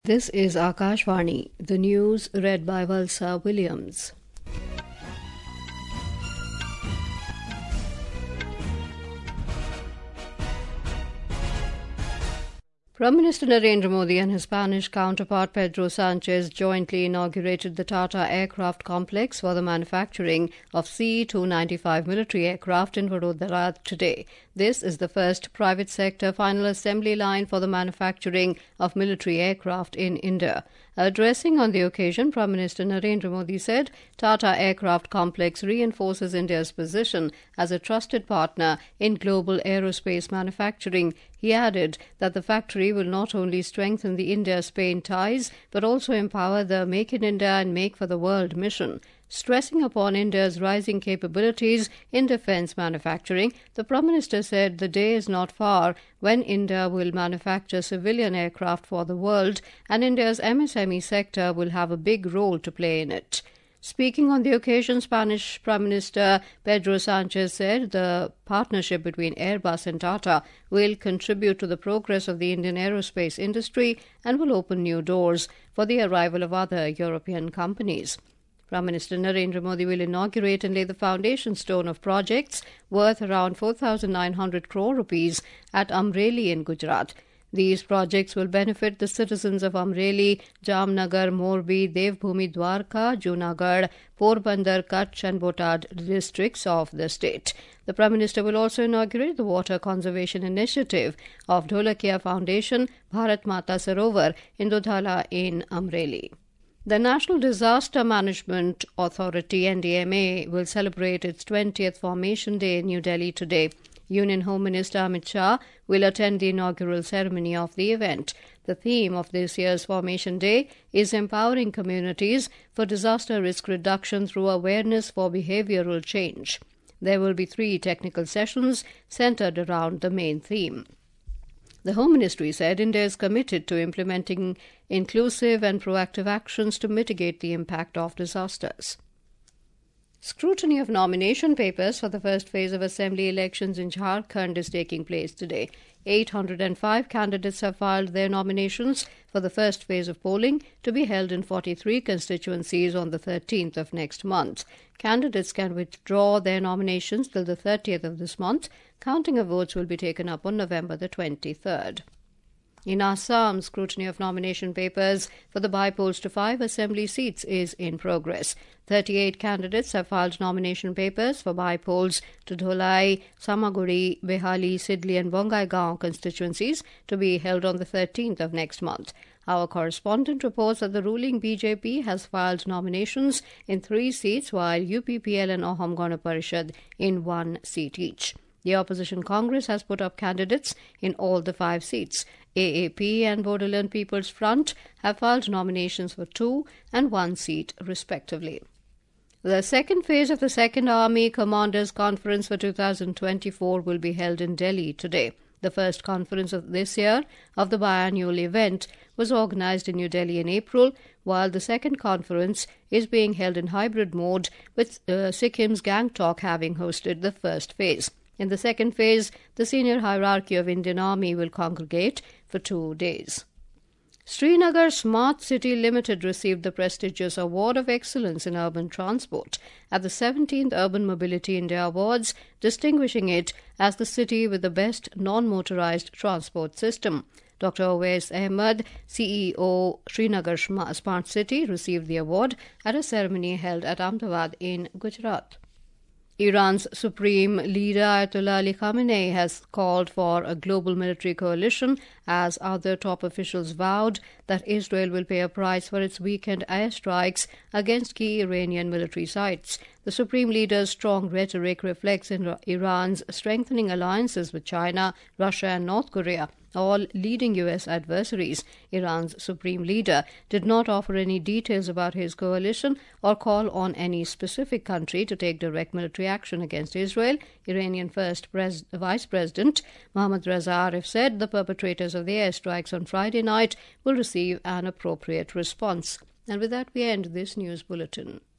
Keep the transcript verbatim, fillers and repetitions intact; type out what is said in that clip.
This is Akashvani, the news read by Valsa Williams. Prime Minister Narendra Modi and his Spanish counterpart Pedro Sanchez jointly inaugurated the Tata Aircraft Complex for the manufacturing of C two ninety-five military aircraft in Vadodara today. This is the first private sector final assembly line for the manufacturing of military aircraft in India. Addressing on the occasion, Prime Minister Narendra Modi said Tata Aircraft Complex reinforces India's position as a trusted partner in global aerospace manufacturing. He added that the factory will not only strengthen the India-Spain ties but also empower the Make in India and Make for the World mission. Stressing upon India's rising capabilities in defence manufacturing, the Prime Minister said the day is not far when India will manufacture civilian aircraft for the world, and India's M S M E sector will have a big role to play in it. Speaking on the occasion, Spanish Prime Minister Pedro Sanchez said the partnership between Airbus and Tata will contribute to the progress of the Indian aerospace industry and will open new doors for the arrival of other European companies. Prime Minister Narendra Modi will inaugurate and lay the foundation stone of projects worth around four thousand nine hundred crore rupees at Amreli in Gujarat. These projects will benefit the citizens of Amreli, Jamnagar, Morbi, Devbhoomi, Dwarka, Junagadh, Porbandar, Kutch and Botad districts of the state. The Prime Minister will also inaugurate the Water Conservation Initiative of Dholakia Foundation, Bharat Mata Sarovar in Dodhala in Amreli. The National Disaster Management Authority N D M A will celebrate its twentieth Formation Day in New Delhi today. Union Home Minister Amit Shah will attend the inaugural ceremony of the event. The theme of this year's Formation Day is empowering communities for disaster risk reduction through awareness for behavioral change. There will be three technical sessions centered around the main theme. The Home Ministry said India is committed to implementing inclusive and proactive actions to mitigate the impact of disasters. Scrutiny of nomination papers for the first phase of assembly elections in Jharkhand is taking place today. eight hundred five candidates have filed their nominations for the first phase of polling to be held in forty-three constituencies on the thirteenth of next month. Candidates can withdraw their nominations till the thirtieth of this month. Counting of votes will be taken up on November the twenty-third. In Assam, scrutiny of nomination papers for the by-polls to five assembly seats is in progress. thirty-eight candidates have filed nomination papers for by-polls to Dholai, Samaguri, Behali, Sidli and Bongaigaon constituencies to be held on the thirteenth of next month. Our correspondent reports that the ruling B J P has filed nominations in three seats while U P P L and Ahom Gana Parishad in one seat each. The opposition Congress has put up candidates in all the five seats. A A P and Bodoland People's Front have filed nominations for two and one seat, respectively. The second phase of the Second Army Commanders Conference for two thousand twenty-four will be held in Delhi today. The first conference of this year of the biannual event was organized in New Delhi in April, while the second conference is being held in hybrid mode, with uh, Sikkim's Gangtok having hosted the first phase. In the second phase, the senior hierarchy of Indian Army will congregate for two days. Srinagar Smart City Limited received the prestigious Award of Excellence in Urban Transport at the seventeenth Urban Mobility India Awards, distinguishing it as the city with the best non-motorized transport system. Doctor Owais Ahmed, C E O Srinagar Smart City, received the award at a ceremony held at Ahmedabad in Gujarat. Iran's supreme leader Ayatollah Ali Khamenei has called for a global military coalition as other top officials vowed that Israel will pay a price for its weekend airstrikes against key Iranian military sites. The supreme leader's strong rhetoric reflects in Iran's strengthening alliances with China, Russia and North Korea, all leading U S adversaries. Iran's supreme leader did not offer any details about his coalition or call on any specific country to take direct military action against Israel. Iranian First Pres- Vice President Mohammad Reza Arif said the perpetrators of the airstrikes on Friday night will receive an appropriate response. And with that, we end this news bulletin.